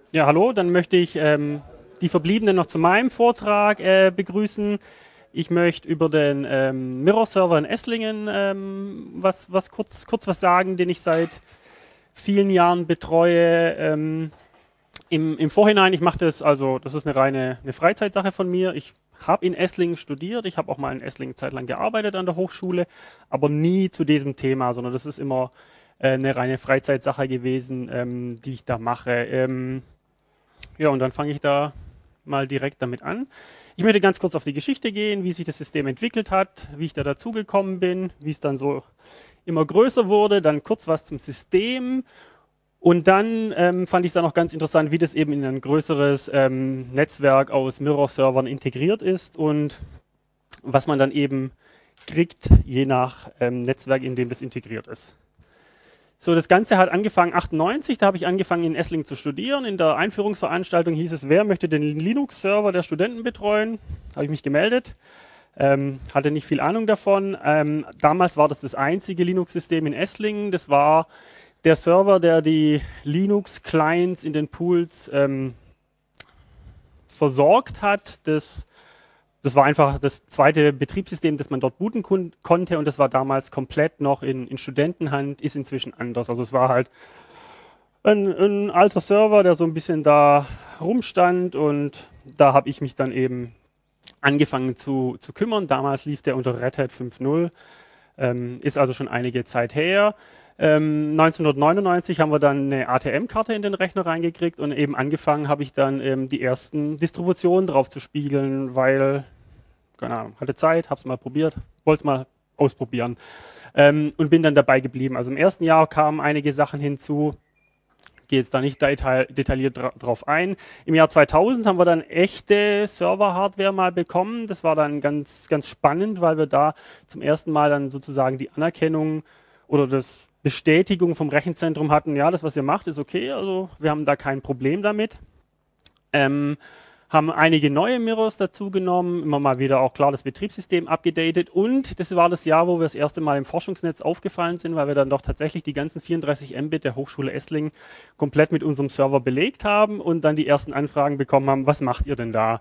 Ja, hallo, dann möchte ich die Verbliebenen noch zu meinem Vortrag begrüßen. Ich möchte über den Mirror-Server in Esslingen kurz was sagen, den ich seit vielen Jahren betreue. Im Vorhinein, ich mache das, also das ist eine Freizeitsache von mir. Ich habe in Esslingen studiert, ich habe auch mal in Esslingen Zeit lang gearbeitet an der Hochschule, aber nie zu diesem Thema, sondern das ist immer eine reine Freizeitsache gewesen, die ich da mache. Ja, und dann fange ich da mal direkt damit an. Ich möchte ganz kurz auf die Geschichte gehen, wie sich das System entwickelt hat, wie ich da dazugekommen bin, wie es dann so immer größer wurde, dann kurz was zum System und dann fand ich es dann auch ganz interessant, wie das eben in ein größeres Netzwerk aus Mirror-Servern integriert ist und was man dann eben kriegt, je nach Netzwerk, in dem das integriert ist. So, das Ganze hat angefangen 98, da habe ich angefangen in Esslingen zu studieren. In der Einführungsveranstaltung hieß es, wer möchte den Linux-Server der Studenten betreuen? Habe ich mich gemeldet, hatte nicht viel Ahnung davon. Damals war das einzige Linux-System in Esslingen. Das war der Server, der die Linux-Clients in den Pools versorgt hat. Das war einfach das zweite Betriebssystem, das man dort booten konnte und das war damals komplett noch in Studentenhand, ist inzwischen anders. Also es war halt ein alter Server, der so ein bisschen da rumstand und da habe ich mich dann eben angefangen zu kümmern. Damals lief der unter Red Hat 5.0, ist also schon einige Zeit her. 1999 haben wir dann eine ATM-Karte in den Rechner reingekriegt und eben angefangen habe ich dann die ersten Distributionen drauf zu spiegeln, weil, keine Ahnung, hatte Zeit, habe es mal probiert, wollte es mal ausprobieren und bin dann dabei geblieben. Also im ersten Jahr kamen einige Sachen hinzu, gehe jetzt da nicht detailliert drauf ein. Im Jahr 2000 haben wir dann echte Server-Hardware mal bekommen. Das war dann ganz spannend, weil wir da zum ersten Mal dann sozusagen die Anerkennung oder das Bestätigung vom Rechenzentrum hatten, ja, das, was ihr macht, ist okay, also wir haben da kein Problem damit. Haben einige neue Mirrors dazugenommen, immer mal wieder auch klar das Betriebssystem abgedatet und das war das Jahr, wo wir das erste Mal im Forschungsnetz aufgefallen sind, weil wir dann doch tatsächlich die ganzen 34 Mbit der Hochschule Esslingen komplett mit unserem Server belegt haben und dann die ersten Anfragen bekommen haben, was macht ihr denn da?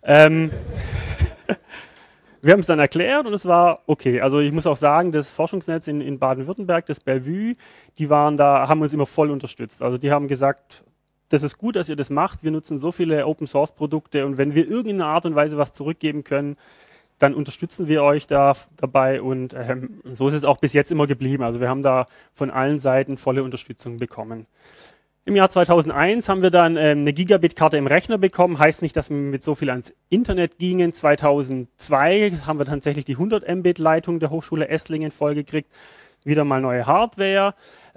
Wir haben es dann erklärt und es war okay. Also ich muss auch sagen, das Forschungsnetz in Baden-Württemberg, das Bellevue, die waren da, haben uns immer voll unterstützt. Also die haben gesagt, das ist gut, dass ihr das macht. Wir nutzen so viele Open-Source-Produkte und wenn wir irgendeine Art und Weise was zurückgeben können, dann unterstützen wir euch da dabei und so ist es auch bis jetzt immer geblieben. Also wir haben da von allen Seiten volle Unterstützung bekommen. Im Jahr 2001 haben wir dann eine Gigabit-Karte im Rechner bekommen. Heißt nicht, dass wir mit so viel ans Internet gingen. 2002 haben wir tatsächlich die 100 Mbit-Leitung der Hochschule Esslingen vollgekriegt. Wieder mal neue Hardware.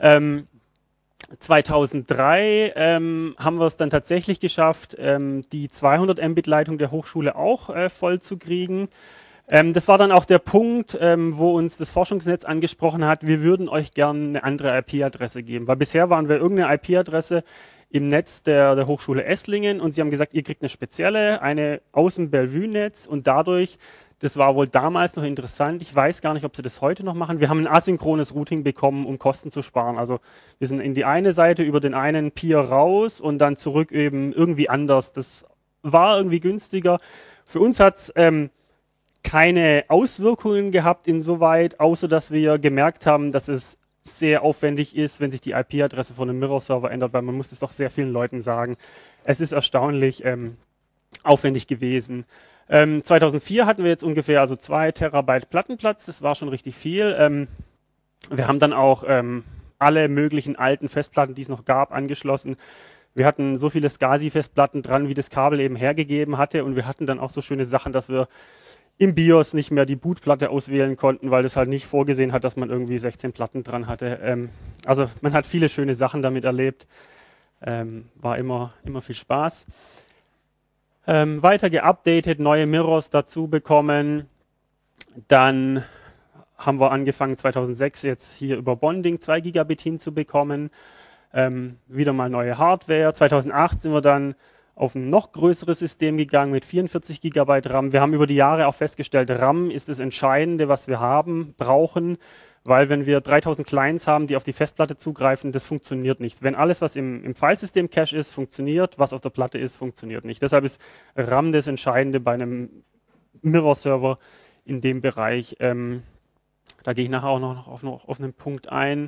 2003 haben wir es dann tatsächlich geschafft, die 200 Mbit-Leitung der Hochschule auch voll zu kriegen. Das war dann auch der Punkt, wo uns das Forschungsnetz angesprochen hat, wir würden euch gerne eine andere IP-Adresse geben, weil bisher waren wir irgendeine IP-Adresse im Netz der Hochschule Esslingen und sie haben gesagt, ihr kriegt eine spezielle, eine aus dem Bellevue-Netz und dadurch, das war wohl damals noch interessant, ich weiß gar nicht, ob sie das heute noch machen, wir haben ein asynchrones Routing bekommen, um Kosten zu sparen. Also wir sind in die eine Seite über den einen Peer raus und dann zurück eben irgendwie anders. Das war irgendwie günstiger. Für uns hat es keine Auswirkungen gehabt insoweit, außer dass wir gemerkt haben, dass es sehr aufwendig ist, wenn sich die IP-Adresse von einem Mirror-Server ändert, weil man muss es doch sehr vielen Leuten sagen. Es ist erstaunlich aufwendig gewesen. 2004 hatten wir jetzt ungefähr also 2 Terabyte Plattenplatz, das war schon richtig viel. Wir haben dann auch alle möglichen alten Festplatten, die es noch gab, angeschlossen. Wir hatten so viele SCSI-Festplatten dran, wie das Kabel eben hergegeben hatte und wir hatten dann auch so schöne Sachen, dass wir im BIOS nicht mehr die Bootplatte auswählen konnten, weil das halt nicht vorgesehen hat, dass man irgendwie 16 Platten dran hatte. Also man hat viele schöne Sachen damit erlebt. War immer viel Spaß. Weiter geupdatet, neue Mirrors dazu bekommen. Dann haben wir angefangen 2006 jetzt hier über Bonding 2 Gigabit hinzubekommen. Wieder mal neue Hardware. 2008 sind wir dann auf ein noch größeres System gegangen mit 44 GB RAM. Wir haben über die Jahre auch festgestellt, RAM ist das Entscheidende, was wir brauchen, weil wenn wir 3000 Clients haben, die auf die Festplatte zugreifen, das funktioniert nicht. Wenn alles, was im Filesystem-Cache ist, funktioniert, was auf der Platte ist, funktioniert nicht. Deshalb ist RAM das Entscheidende bei einem Mirror-Server in dem Bereich. Da gehe ich nachher auch noch auf einen Punkt ein.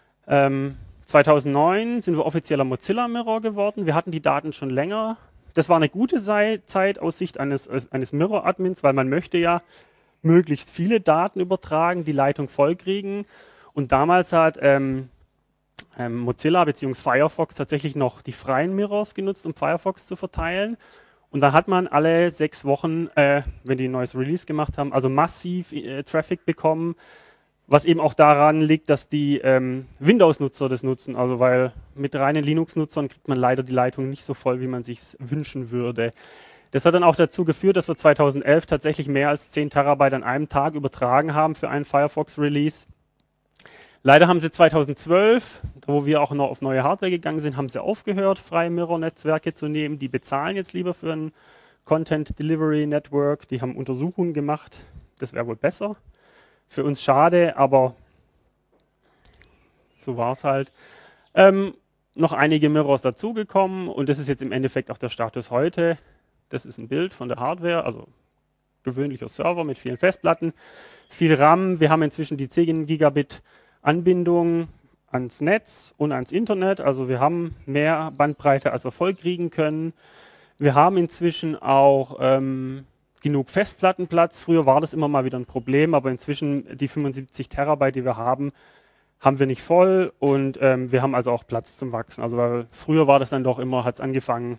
2009 sind wir offizieller Mozilla Mirror geworden. Wir hatten die Daten schon länger. Das war eine gute Zeit aus Sicht eines Mirror-Admins, weil man möchte ja möglichst viele Daten übertragen, die Leitung vollkriegen. Und damals hat Mozilla bzw. Firefox tatsächlich noch die freien Mirrors genutzt, um Firefox zu verteilen. Und dann hat man alle 6 Wochen, wenn die ein neues Release gemacht haben, also massiv Traffic bekommen, was eben auch daran liegt, dass die Windows-Nutzer das nutzen. Also weil mit reinen Linux-Nutzern kriegt man leider die Leitung nicht so voll, wie man sich wünschen würde. Das hat dann auch dazu geführt, dass wir 2011 tatsächlich mehr als 10 Terabyte an einem Tag übertragen haben für einen Firefox-Release. Leider haben sie 2012, wo wir auch noch auf neue Hardware gegangen sind, haben sie aufgehört, freie Mirror-Netzwerke zu nehmen. Die bezahlen jetzt lieber für ein Content Delivery Network. Die haben Untersuchungen gemacht. Das wäre wohl besser. Für uns schade, aber so war es halt. Noch einige Mirrors dazugekommen und das ist jetzt im Endeffekt auch der Status heute. Das ist ein Bild von der Hardware, also gewöhnlicher Server mit vielen Festplatten, viel RAM. Wir haben inzwischen die 10 Gigabit Anbindung ans Netz und ans Internet. Also wir haben mehr Bandbreite, als wir voll kriegen können. Wir haben inzwischen auch genug Festplattenplatz. Früher war das immer mal wieder ein Problem, aber inzwischen die 75 Terabyte, die wir haben wir nicht voll und wir haben also auch Platz zum Wachsen. Also weil früher war das dann doch immer, hat es angefangen,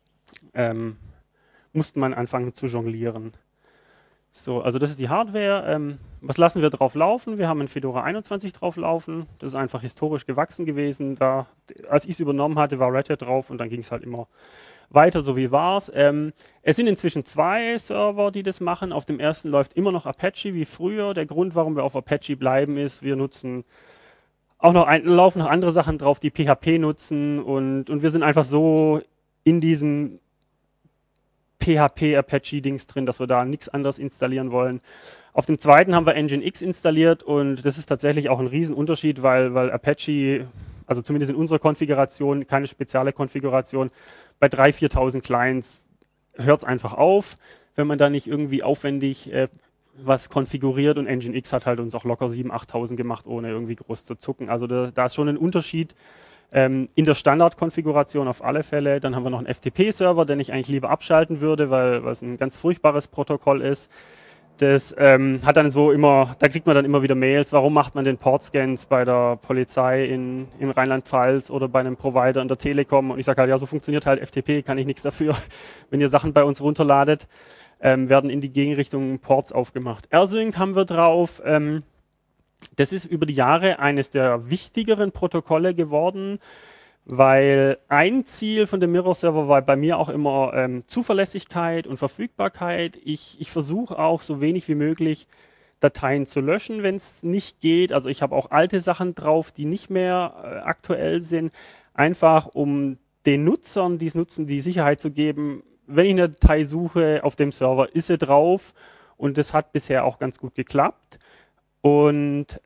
musste man anfangen zu jonglieren. So, also das ist die Hardware. Was lassen wir drauf laufen? Wir haben ein Fedora 21 drauf laufen. Das ist einfach historisch gewachsen gewesen. Als ich es übernommen hatte, war Red Hat drauf und dann ging es halt immer weiter, so wie war es. Es sind inzwischen 2 Server, die das machen. Auf dem ersten läuft immer noch Apache wie früher. Der Grund, warum wir auf Apache bleiben, ist, wir nutzen auch laufen noch andere Sachen drauf, die PHP nutzen und wir sind einfach so in diesem PHP-Apache-Dings drin, dass wir da nichts anderes installieren wollen. Auf dem zweiten haben wir Nginx installiert und das ist tatsächlich auch ein Riesenunterschied, weil Apache, also zumindest in unserer Konfiguration, keine spezielle Konfiguration, bei 3.000, 4.000 Clients hört es einfach auf, wenn man da nicht irgendwie aufwendig was konfiguriert und Nginx hat halt uns auch locker 7.000, 8.000 gemacht, ohne irgendwie groß zu zucken. Also da ist schon ein Unterschied in der Standardkonfiguration auf alle Fälle. Dann haben wir noch einen FTP-Server, den ich eigentlich lieber abschalten würde, weil es ein ganz furchtbares Protokoll ist. Das hat dann so immer, da kriegt man dann immer wieder Mails, warum macht man den Portscans bei der Polizei in Rheinland-Pfalz oder bei einem Provider in der Telekom? Und ich sage halt, ja, so funktioniert halt FTP, kann ich nichts dafür. Wenn ihr Sachen bei uns runterladet, werden in die Gegenrichtung Ports aufgemacht. AirSync haben wir drauf. Das ist über die Jahre eines der wichtigeren Protokolle geworden, weil ein Ziel von dem Mirror-Server war bei mir auch immer Zuverlässigkeit und Verfügbarkeit. Ich versuche auch so wenig wie möglich Dateien zu löschen, wenn es nicht geht. Also ich habe auch alte Sachen drauf, die nicht mehr aktuell sind, einfach um den Nutzern, die es nutzen, die Sicherheit zu geben, wenn ich eine Datei suche auf dem Server, ist sie drauf und das hat bisher auch ganz gut geklappt. Und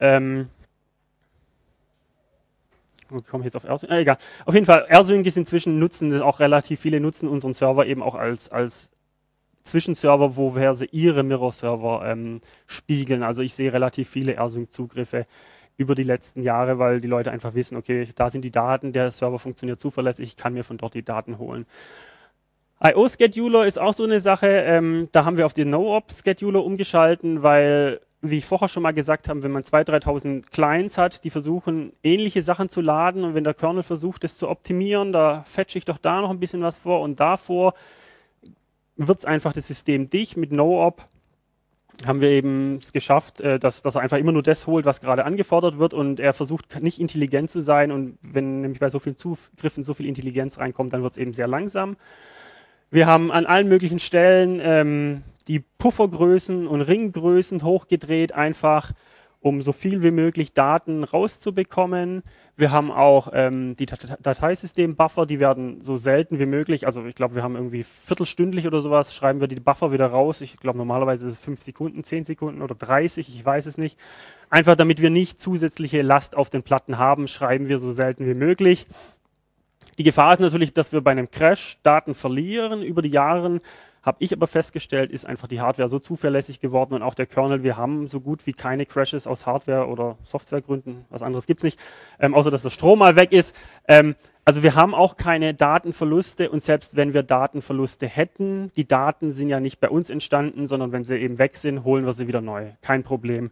ich komme jetzt auf AirSync, egal. Auf jeden Fall, AirSync ist inzwischen auch relativ viele nutzen unseren Server eben auch als Zwischenserver, wo sie ihre Mirror-Server spiegeln. Also ich sehe relativ viele AirSync-Zugriffe über die letzten Jahre, weil die Leute einfach wissen, okay, da sind die Daten, der Server funktioniert zuverlässig, ich kann mir von dort die Daten holen. IO-Scheduler ist auch so eine Sache, da haben wir auf den No-Op-Scheduler umgeschalten, weil, wie ich vorher schon mal gesagt habe, wenn man 2.000, 3.000 Clients hat, die versuchen, ähnliche Sachen zu laden und wenn der Kernel versucht, das zu optimieren, da fetche ich doch da noch ein bisschen was vor und davor wird es einfach das System dicht. Mit No-Op haben wir eben es geschafft, dass er einfach immer nur das holt, was gerade angefordert wird und er versucht nicht intelligent zu sein und wenn nämlich bei so vielen Zugriffen so viel Intelligenz reinkommt, dann wird es eben sehr langsam. Wir haben an allen möglichen Stellen die Puffergrößen und Ringgrößen hochgedreht einfach, um so viel wie möglich Daten rauszubekommen. Wir haben auch die Dateisystem-Buffer, die werden so selten wie möglich, also ich glaube, wir haben irgendwie viertelstündlich oder sowas, schreiben wir die Buffer wieder raus. Ich glaube, normalerweise ist es 5 Sekunden, 10 Sekunden oder 30, ich weiß es nicht. Einfach damit wir nicht zusätzliche Last auf den Platten haben, schreiben wir so selten wie möglich. Die Gefahr ist natürlich, dass wir bei einem Crash Daten verlieren. Über die Jahre habe ich aber festgestellt, ist einfach die Hardware so zuverlässig geworden und auch der Kernel. Wir haben so gut wie keine Crashes aus Hardware- oder Softwaregründen. Was anderes gibt's nicht, außer dass der Strom mal weg ist. Also wir haben auch keine Datenverluste und selbst wenn wir Datenverluste hätten, die Daten sind ja nicht bei uns entstanden, sondern wenn sie eben weg sind, holen wir sie wieder neu. Kein Problem.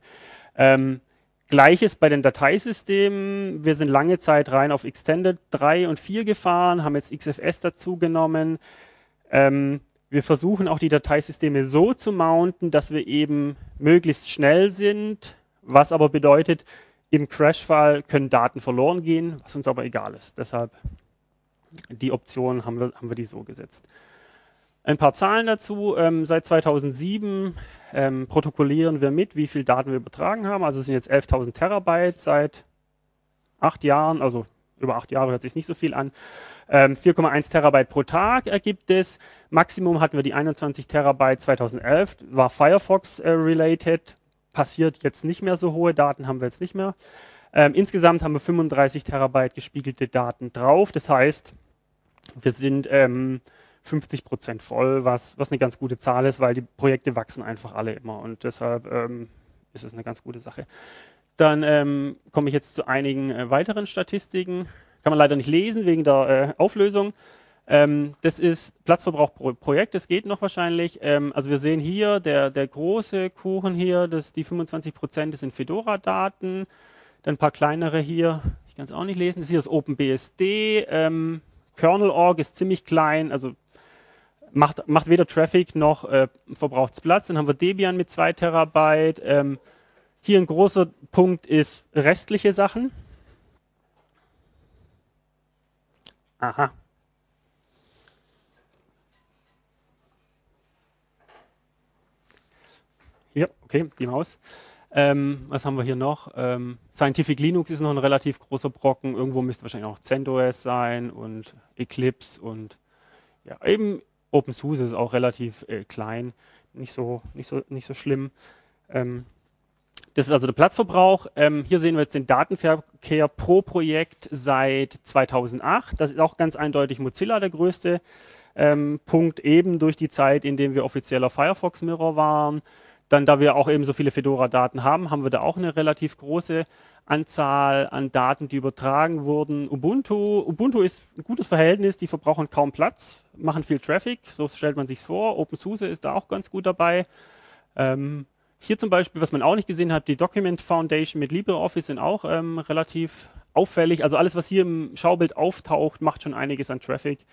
Gleiches bei den Dateisystemen. Wir sind lange Zeit rein auf Extended 3 und 4 gefahren, haben jetzt XFS dazu genommen. Wir versuchen auch die Dateisysteme so zu mounten, dass wir eben möglichst schnell sind, was aber bedeutet, im Crash-Fall können Daten verloren gehen, was uns aber egal ist. Deshalb die Option haben wir die so gesetzt. Ein paar Zahlen dazu. Seit 2007 protokollieren wir mit, wie viel Daten wir übertragen haben. Also es sind jetzt 11.000 Terabyte seit 8 Jahren, also über 8 Jahre hört sich nicht so viel an. 4,1 Terabyte pro Tag ergibt es. Maximum hatten wir die 21 Terabyte 2011, war Firefox-related. Passiert jetzt nicht mehr so hohe Daten, haben wir jetzt nicht mehr. Insgesamt haben wir 35 Terabyte gespiegelte Daten drauf. Das heißt, wir sind 50% voll, was eine ganz gute Zahl ist, weil die Projekte wachsen einfach alle immer und deshalb ist es eine ganz gute Sache. Dann komme ich jetzt zu einigen weiteren Statistiken. Kann man leider nicht lesen wegen der Auflösung. Das ist Platzverbrauch pro Projekt, das geht noch wahrscheinlich. Also wir sehen hier, der große Kuchen hier, die 25%, das sind Fedora-Daten. Dann ein paar kleinere hier, ich kann es auch nicht lesen. Das hier ist OpenBSD. Kernel.org ist ziemlich klein, also macht weder Traffic noch verbraucht Platz. Dann haben wir Debian mit 2 Terabyte. Hier ein großer Punkt ist restliche Sachen. Aha. Hier, okay, die Maus. Was haben wir hier noch? Scientific Linux ist noch ein relativ großer Brocken. Irgendwo müsste wahrscheinlich auch CentOS sein und Eclipse und ja, eben OpenSUSE ist auch relativ klein, nicht so schlimm. Das ist also der Platzverbrauch. Hier sehen wir jetzt den Datenverkehr pro Projekt seit 2008. Das ist auch ganz eindeutig Mozilla der größte Punkt, eben durch die Zeit, in der wir offizieller Firefox Mirror waren. Dann, da wir auch eben so viele Fedora-Daten haben, haben wir da auch eine relativ große Anzahl an Daten, die übertragen wurden. Ubuntu ist ein gutes Verhältnis, die verbrauchen kaum Platz, machen viel Traffic, so stellt man sich vor. OpenSUSE ist da auch ganz gut dabei. Hier zum Beispiel, was man auch nicht gesehen hat, die Document Foundation mit LibreOffice sind auch relativ auffällig. Also alles, was hier im Schaubild auftaucht, macht schon einiges an Traffic.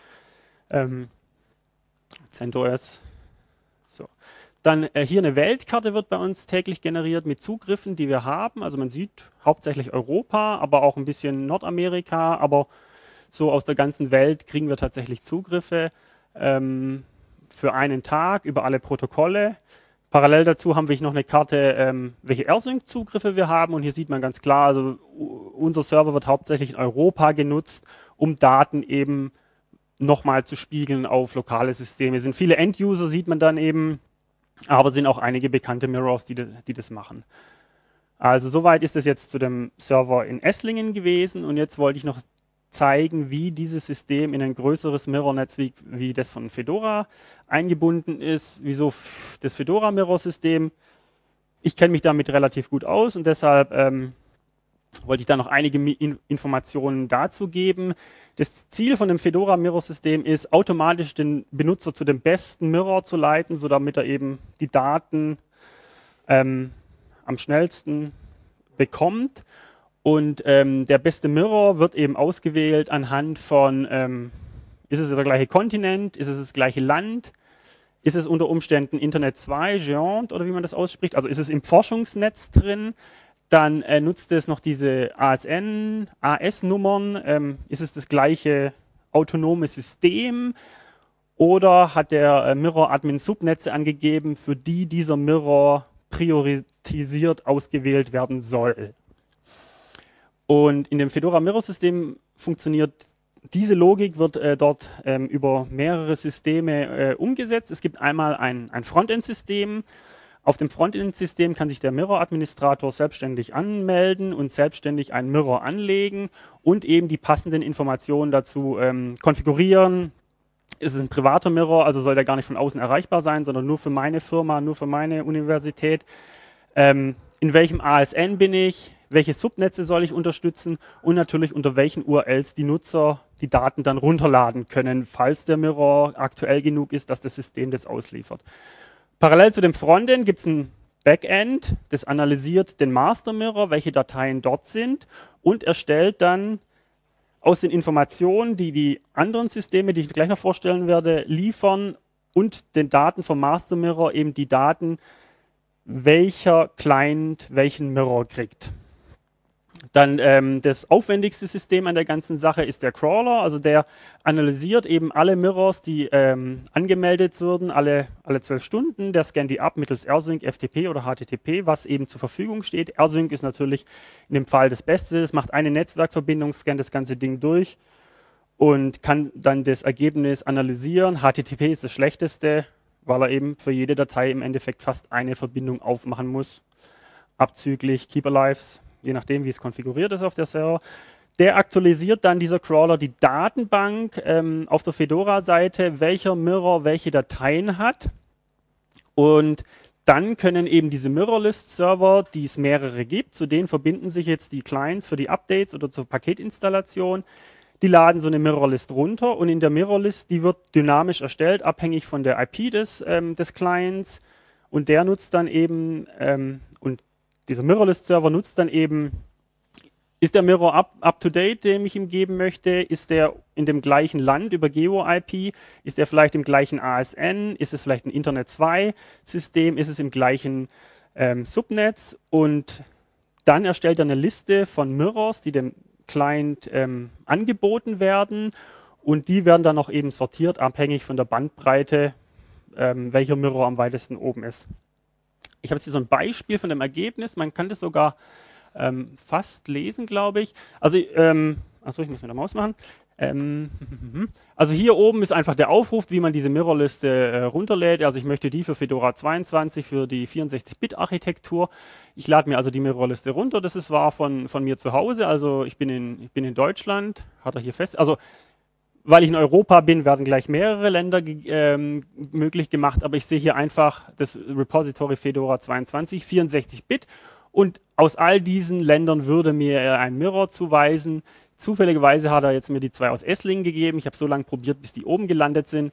CentOS. So. Dann hier eine Weltkarte wird bei uns täglich generiert mit Zugriffen, die wir haben. Also man sieht hauptsächlich Europa, aber auch ein bisschen Nordamerika. Aber so aus der ganzen Welt kriegen wir tatsächlich Zugriffe für einen Tag über alle Protokolle. Parallel dazu haben wir noch eine Karte, welche AirSync-Zugriffe wir haben. Und hier sieht man ganz klar, also unser Server wird hauptsächlich in Europa genutzt, um Daten eben nochmal zu spiegeln auf lokale Systeme. Es sind viele End-User, sieht man dann eben, aber sind auch einige bekannte Mirrors, die das machen. Also soweit ist es jetzt zu dem Server in Esslingen gewesen. Und jetzt wollte ich noch zeigen, wie dieses System in ein größeres Mirror-Netz wie das von Fedora eingebunden ist. Wieso das Fedora-Mirror-System? Ich kenne mich damit relativ gut aus und deshalb wollte ich da noch einige Informationen dazu geben. Das Ziel von dem Fedora-Mirror-System ist, automatisch den Benutzer zu dem besten Mirror zu leiten, so damit er eben die Daten am schnellsten bekommt. Und der beste Mirror wird eben ausgewählt anhand von, ist es der gleiche Kontinent, ist es das gleiche Land, ist es unter Umständen Internet 2, Géant oder wie man das ausspricht, also ist es im Forschungsnetz drin, dann nutzt es noch diese ASN, AS-Nummern, ist es das gleiche autonome System oder hat der Mirror-Admin Subnetze angegeben, für die dieser Mirror priorisiert ausgewählt werden soll. Und in dem Fedora Mirror System funktioniert diese Logik, wird dort über mehrere Systeme umgesetzt. Es gibt einmal ein Frontend-System. Auf dem Frontend-System kann sich der Mirror-Administrator selbstständig anmelden und selbstständig einen Mirror anlegen und eben die passenden Informationen dazu konfigurieren. Ist es ein privater Mirror, also soll der gar nicht von außen erreichbar sein, sondern nur für meine Firma, nur für meine Universität. In welchem ASN bin ich? Welche Subnetze soll ich unterstützen? Und natürlich unter welchen URLs die Nutzer die Daten dann runterladen können, falls der Mirror aktuell genug ist, dass das System das ausliefert. Parallel zu dem Frontend gibt es ein Backend, das analysiert den Master Mirror, welche Dateien dort sind und erstellt dann aus den Informationen, die die anderen Systeme, die ich gleich noch vorstellen werde, liefern und den Daten vom Master Mirror eben die Daten, welcher Client welchen Mirror kriegt. Dann das aufwendigste System an der ganzen Sache ist der Crawler, also der analysiert eben alle Mirrors, die angemeldet würden, alle 12 Stunden. Der scannt die ab mittels rsync, FTP oder HTTP, was eben zur Verfügung steht. rsync ist natürlich in dem Fall das Beste. Es macht eine Netzwerkverbindung, scannt das ganze Ding durch und kann dann das Ergebnis analysieren. HTTP ist das Schlechteste, weil er eben für jede Datei im Endeffekt fast eine Verbindung aufmachen muss, abzüglich Keep-Alives. Je nachdem, wie es konfiguriert ist auf der Server. Der aktualisiert dann, dieser Crawler, die Datenbank auf der Fedora-Seite, welcher Mirror welche Dateien hat. Und dann können eben diese Mirrorlist-Server, die es mehrere gibt, zu denen verbinden sich jetzt die Clients für die Updates oder zur Paketinstallation. Die laden so eine Mirrorlist runter und in der Mirrorlist, die wird dynamisch erstellt, abhängig von der IP des Clients. Und der nutzt dann eben, dieser Mirrorlist-Server nutzt dann eben, ist der Mirror up-to-date, den ich ihm geben möchte? Ist der in dem gleichen Land über Geo-IP? Ist der vielleicht im gleichen ASN? Ist es vielleicht ein Internet-2-System? Ist es im gleichen Subnetz? Und dann erstellt er eine Liste von Mirrors, die dem Client angeboten werden. Und die werden dann noch eben sortiert, abhängig von der Bandbreite, welcher Mirror am weitesten oben ist. Ich habe jetzt hier so ein Beispiel von dem Ergebnis. Man kann das sogar fast lesen, glaube ich. Also, achso, ich muss mit der Maus machen. Also hier oben ist einfach der Aufruf, wie man diese Mirrorliste runterlädt. Also ich möchte die für Fedora 22, für die 64-Bit-Architektur. Ich lade mir also die Mirrorliste runter. Das war von mir zu Hause. Also ich bin in Deutschland, hat er hier fest. Also weil ich in Europa bin, werden gleich mehrere Länder möglich gemacht, aber ich sehe hier einfach das Repository Fedora 22, 64-Bit und aus all diesen Ländern würde mir er ein Mirror zuweisen. Zufälligerweise hat er jetzt mir die 2 aus Esslingen gegeben. Ich habe so lange probiert, bis die oben gelandet sind.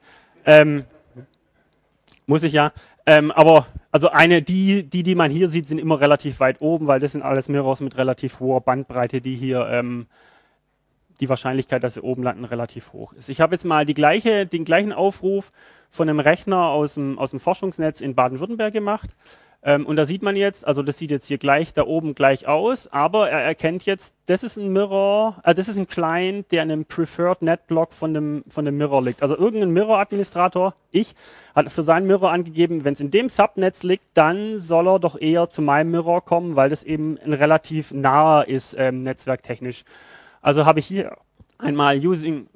Muss ich ja. Aber also die man hier sieht, sind immer relativ weit oben, weil das sind alles Mirrors mit relativ hoher Bandbreite, die hier die Wahrscheinlichkeit, dass sie oben landen, relativ hoch ist. Ich habe jetzt mal den gleichen Aufruf von einem Rechner aus dem Forschungsnetz in Baden-Württemberg gemacht. Und da sieht man jetzt, also das sieht jetzt hier gleich da oben gleich aus, aber er erkennt jetzt, das ist ein Mirror, das ist ein Client, der in einem Preferred Netblock von dem Mirror liegt. Also irgendein Mirror-Administrator, hat für seinen Mirror angegeben, wenn es in dem Subnetz liegt, dann soll er doch eher zu meinem Mirror kommen, weil das eben ein relativ naher ist, netzwerktechnisch. Also habe ich hier einmal Using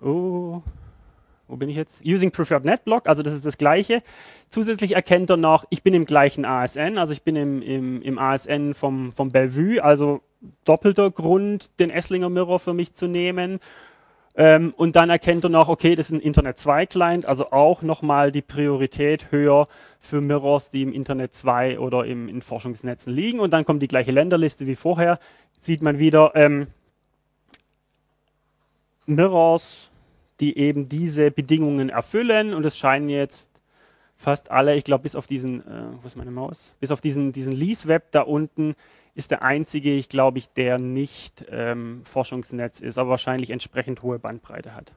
Preferred Netblock, also das ist das Gleiche. Zusätzlich erkennt er noch, ich bin im gleichen ASN, also ich bin im ASN vom Bellevue, also doppelter Grund, den Esslinger Mirror für mich zu nehmen. Und dann erkennt er noch, okay, das ist ein Internet 2 Client, also auch nochmal die Priorität höher für Mirrors, die im Internet 2 oder in Forschungsnetzen liegen. Und dann kommt die gleiche Länderliste wie vorher, sieht man wieder Mirrors, die eben diese Bedingungen erfüllen und es scheinen jetzt fast alle, ich glaube bis auf diesen, wo ist meine Maus? Bis auf diesen Lease-Web da unten ist der einzige, der nicht Forschungsnetz ist, aber wahrscheinlich entsprechend hohe Bandbreite hat.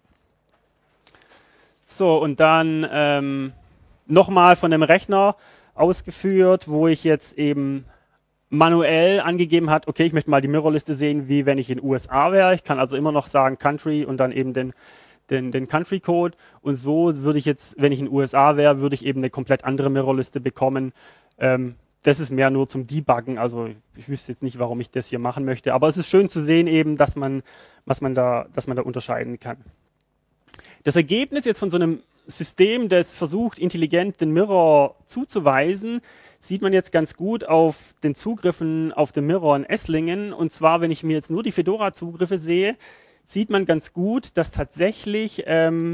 So, und dann nochmal von dem Rechner ausgeführt, wo ich jetzt eben manuell angegeben hat, okay, ich möchte mal die Mirrorliste sehen, wie wenn ich in den USA wäre. Ich kann also immer noch sagen Country und dann eben den Country Code. Und so würde ich jetzt, wenn ich in den USA wäre, würde ich eben eine komplett andere Mirrorliste bekommen, das ist mehr nur zum Debuggen, also ich wüsste jetzt nicht, warum ich das hier machen möchte, aber es ist schön zu sehen eben, dass man da unterscheiden kann. Das Ergebnis jetzt von so einem System, das versucht, intelligent den Mirror zuzuweisen, sieht man jetzt ganz gut auf den Zugriffen auf den Mirror in Esslingen. Und zwar, wenn ich mir jetzt nur die Fedora-Zugriffe sehe, sieht man ganz gut, dass tatsächlich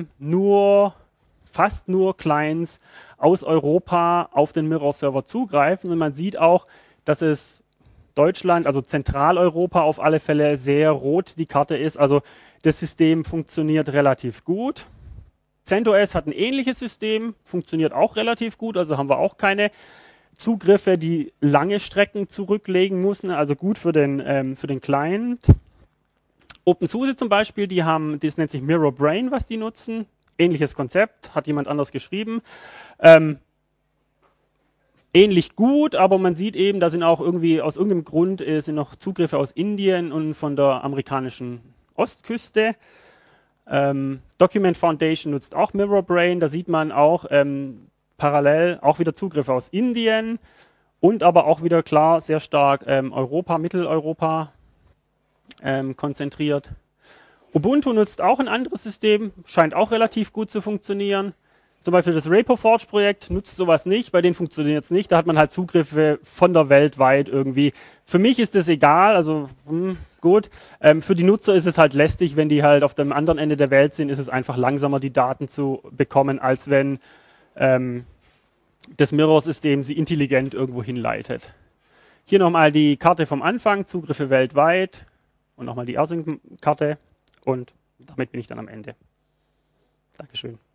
fast nur Clients aus Europa auf den Mirror-Server zugreifen. Und man sieht auch, dass es Deutschland, also Zentraleuropa auf alle Fälle sehr rot die Karte ist. Also das System funktioniert relativ gut. CentOS hat ein ähnliches System, funktioniert auch relativ gut, also haben wir auch keine Zugriffe, die lange Strecken zurücklegen müssen, also gut für den Client. OpenSUSE zum Beispiel, das nennt sich Mirror Brain, was die nutzen. Ähnliches Konzept, hat jemand anders geschrieben. Ähnlich gut, aber man sieht eben, da sind auch irgendwie aus irgendeinem Grund sind noch Zugriffe aus Indien und von der amerikanischen Ostküste. Document Foundation nutzt auch Mirror Brain, da sieht man auch parallel auch wieder Zugriffe aus Indien und aber auch wieder klar sehr stark Europa, Mitteleuropa konzentriert. Ubuntu nutzt auch ein anderes System, scheint auch relativ gut zu funktionieren. Zum Beispiel das RapoForge-Projekt nutzt sowas nicht, bei denen funktioniert es nicht. Da hat man halt Zugriffe von der Welt weit irgendwie. Für mich ist das egal, also gut. Für die Nutzer ist es halt lästig, wenn die halt auf dem anderen Ende der Welt sind, ist es einfach langsamer, die Daten zu bekommen, als wenn das Mirror-System sie intelligent irgendwo hinleitet. Hier nochmal die Karte vom Anfang, Zugriffe weltweit und nochmal die AirSync-Karte und damit bin ich dann am Ende. Dankeschön.